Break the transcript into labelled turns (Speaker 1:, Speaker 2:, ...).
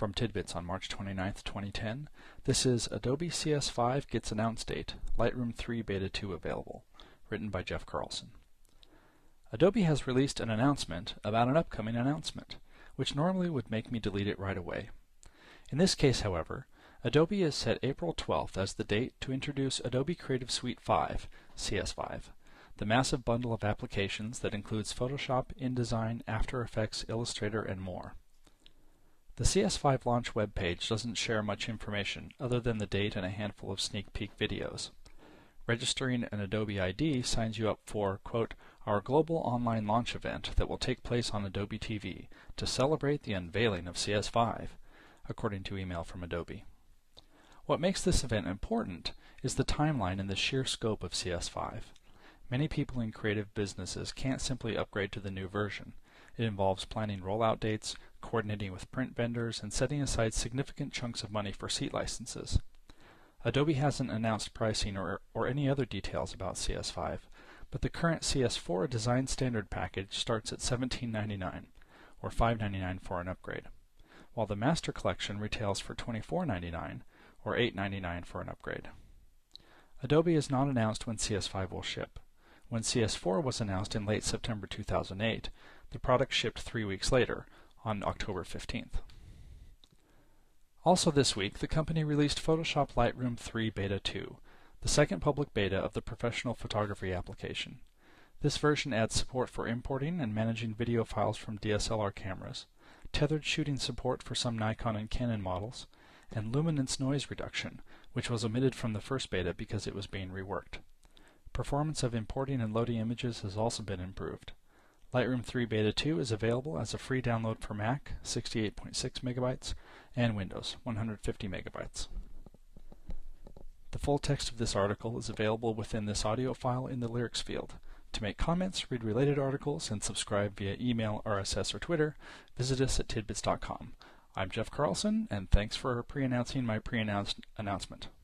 Speaker 1: From Tidbits on March 29, 2010, this is Adobe CS5 Gets Announce Date, Lightroom 3 Beta 2 Available, written by Jeff Carlson. Adobe has released an announcement about an upcoming announcement, which normally would make me delete it right away. In this case, however, Adobe has set April 12th as the date to introduce Adobe Creative Suite 5, CS5, the massive bundle of applications that includes Photoshop, InDesign, After Effects, Illustrator, and more. The CS5 launch webpage doesn't share much information other than the date and a handful of sneak peek videos. Registering an Adobe ID signs you up for, quote, our global online launch event that will take place on Adobe TV to celebrate the unveiling of CS5, according to email from Adobe. What makes this event important is the timeline and the sheer scope of CS5. Many people in creative businesses can't simply upgrade to the new version. It involves planning rollout dates, coordinating with print vendors, and setting aside significant chunks of money for seat licenses. Adobe hasn't announced pricing or any other details about CS5, but the current CS4 Design Standard package starts at $17.99, or $5.99 for an upgrade, while the Master Collection retails for $24.99, or $8.99 for an upgrade. Adobe has not announced when CS5 will ship. When CS4 was announced in late September 2008, the product shipped 3 weeks later, on October 15th. Also this week, the company released Photoshop Lightroom 3 Beta 2, the second public beta of the professional photography application. This version adds support for importing and managing video files from DSLR cameras, tethered shooting support for some Nikon and Canon models, and luminance noise reduction, which was omitted from the first beta because it was being reworked. Performance of importing and loading images has also been improved. Lightroom 3 Beta 2 is available as a free download for Mac, 68.6 megabytes, and Windows, 150 megabytes. The full text of this article is available within this audio file in the lyrics field. To make comments, read related articles, and subscribe via email, RSS, or Twitter, visit us at tidbits.com. I'm Jeff Carlson, and thanks for pre-announcing my pre-announced announcement.